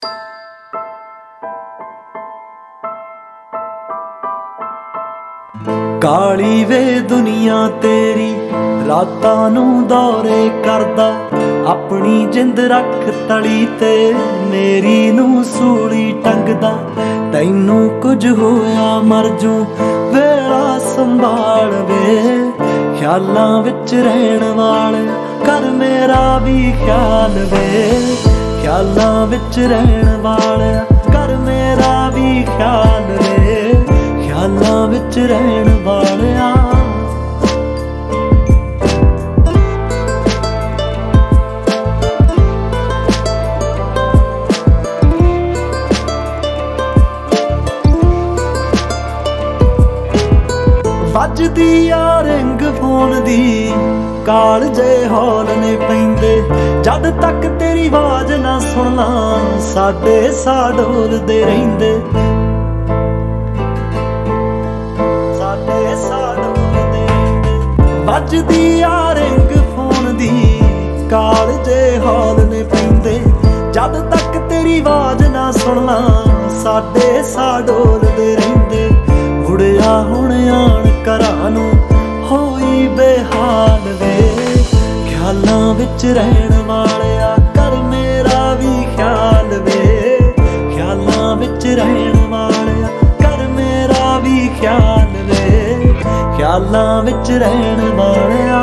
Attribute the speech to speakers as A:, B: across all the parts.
A: ਕਾਲੀ ਵੇ ਦੁਨੀਆ ਤੇਰੀ ਰਾਤਾਂ ਨੂੰ ਦੌਰੇ ਕਰਦਾ, ਆਪਣੀ ਜਿੰਦ ਰੱਖ ਤਲੀ ਤੇ ਮੇਰੀ ਨੂੰ ਸੂਲੀ ਟੰਗਦਾ। ਤੈਨੂੰ ਕੁਝ ਹੋਇਆ ਮਰ ਜੂ ਵੇਲਾ ਸੰਭਾਲ ਵੇ, ਖਿਆਲਾਂ ਵਿੱਚ ਰਹਿਣ ਵਾਲੇ ਕਰ ਮੇਰਾ ਵੀ ਖਿਆਲ ਵੇ। ਖਿਆਲਾਂ ਵਿੱਚ ਰਹਿਣ ਵਾਲੇ ਕਰ ਮੇਰਾ ਵੀ ਖਿਆਲ ਵੇ, ਖਿਆਲਾਂ ਵਿੱਚ ਰਹਿਣ ਵਾਲਿਆ। ਵੱਜਦੀ ਆ ਰਿੰਗ ਫੋਨ ਦੀ, ਕਾਲ ਜੇ ਹੌਲ ਨੇ ਪੈਂਦੇ, ਜਦ ਤੱਕ ਤੇਰੀ ਆਵਾਜ਼ ਨਾ ਸੁਣਨਾ ਸਾਡੇ ਸਾਹ ਡੋਲਦੇ ਰਹਿੰਦੇ। ਵੱਜਦੀ ਆ ਰਿੰਗ ਫੋਨ ਦੀ, ਕਾਲ ਜੇ ਹੌਲ ਨੇ ਪੈਂਦੇ, ਜਦ ਤੱਕ ਤੇਰੀ ਆਵਾਜ਼ ਨਾ ਸੁਣਨਾ ਸਾਡੇ ਸਾਹ ਡੋਲਦੇ ਰਹਿੰਦੇ। ਮੁੜਿਆ ਹੁਣ ਆਣ ਘਰਾਂ ਨੂੰ ਹੋਈ ਬੇਹਾਲ ਵੇ, ਖਿਆਲਾਂ ਵਿੱਚ ਰਹਿਣ ਵਾਲਿਆ ਕਰ ਮੇਰਾ ਵੀ ਖਿਆਲ ਵੇ। ਖਿਆਲਾਂ ਵਿੱਚ ਰਹਿਣ ਵਾਲਿਆ ਕਰ ਮੇਰਾ ਵੀ ਖਿਆਲ ਵੇ, ਖਿਆਲਾਂ ਵਿੱਚ ਰਹਿਣ ਵਾਲਿਆ।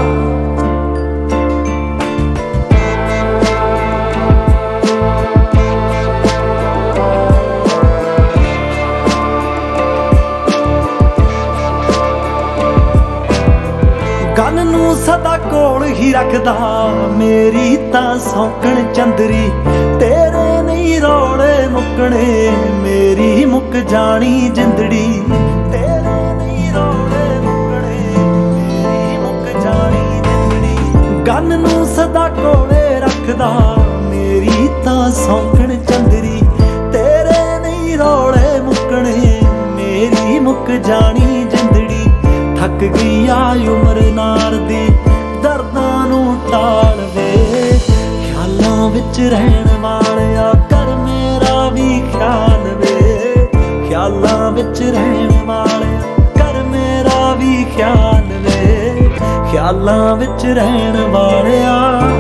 A: ਗੱਲ ਨੂੰ ਸਦਾ ਕੋਲ ਹੀ ਰੱਖਦਾ, ਮੇਰੀ ਤਾਂ ਸੌਂਕਣ ਚੰਦਰੀ। ਤੇਰੇ ਨਹੀਂ ਰੌਲੇ ਮੁੱਕਣੇ, ਮੇਰੀ ਮੁੱਕ ਜਾਣੀ ਜਿੰਦੜੀ। ਤੇਰੇ ਨਹੀਂ ਰੌਲੇ ਮੁੱਕਣੇ, ਮੇਰੀ ਮੁੱਕ ਜਾਣੀ ਜਿੰਦੜੀ। ਗੱਲ ਨੂੰ ਸਦਾ ਕੋਲੇ ਰੱਖਦਾ, ਮੇਰੀ ਤਾਂ ਸੌਂਕਣ ਚੰਦਰੀ। ਤੇਰੇ ਨਹੀਂ ਰੌਲੇ ਮੁੱਕਣੇ, ਮੇਰੀ ਮੁੱਕ ਜਾਣੀ ਜਿੰਦੜੀ। ਥੱਕ ਗਈ ਆ ਉਮਰ ਨਾਰ ਦੀ, ਦਰਦਾਂ ਨੂੰ ਟਾਲ ਵੇ। ਖਿਆਲਾਂ ਵਿੱਚ ਰਹਿਣ ਵਾਲਿਆ ਕਰ ਮੇਰਾ ਵੀ ਖਿਆਲ ਵੇ। ਖਿਆਲਾਂ ਵਿੱਚ ਰਹਿਣ ਵਾਲਿਆ ਕਰ ਮੇਰਾ ਵੀ ਖਿਆਲ ਵੇ। ਖਿਆਲਾਂ ਵਿੱਚ ਰਹਿਣ ਵਾਲਿਆ।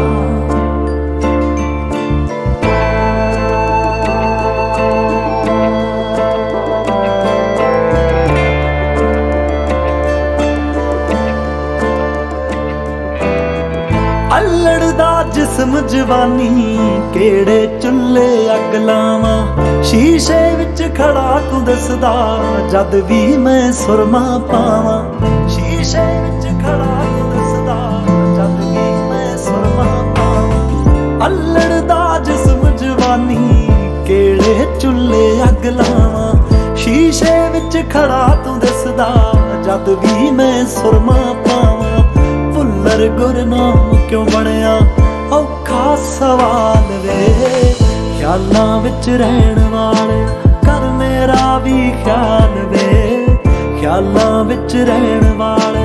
A: ਅਲੜਦਾ ਜਿਸਮ ਜਵਾਨੀ, ਕਿਹੜੇ ਚੁੱਲ੍ਹੇ ਅੱਗ ਲਾਵਾਂ। ਸ਼ੀਸ਼ੇ ਵਿੱਚ ਖੜਾ ਤੂੰ ਦਿਸਦਾ, ਜਦ ਵੀ ਮੈਂ ਸੁਰਮਾ ਪਾਵਾਂ। ਸ਼ੀਸ਼ੇ ਵਿੱਚ ਖੜਾ ਤੂੰ ਦਿਸਦਾ, ਜਦ ਵੀ ਮੈਂ ਸੁਰਮਾ ਪਾਵਾਂ। ਅਲੜਦਾ ਜਿਸਮ ਜਵਾਨੀ, ਕਿਹੜੇ ਚੁੱਲ੍ਹੇ ਅੱਗ ਲਾਵਾਂ। ਸ਼ੀਸ਼ੇ ਵਿੱਚ ਖੜਾ ਤੂੰ ਦਿਸਦਾ, ਜਦ ਵੀ ਮੈਂ ਸੁਰਮਾ ਪਾਵਾਂ। ਭੁੱਲਰ ਗੁਰਨਾਮ ਕਿਉਂ ਬਣਿਆ ਔਖਾ ਸਵਾਲ ਵੇ। ਖਿਆਲਾਂ ਵਿੱਚ ਰਹਿਣ ਵਾਲਿਆ ਕਰ ਮੇਰਾ ਵੀ ਖਿਆਲ ਵੇ। ਖਿਆਲਾਂ ਵਿੱਚ ਰਹਿਣ ਵਾਲਿਆ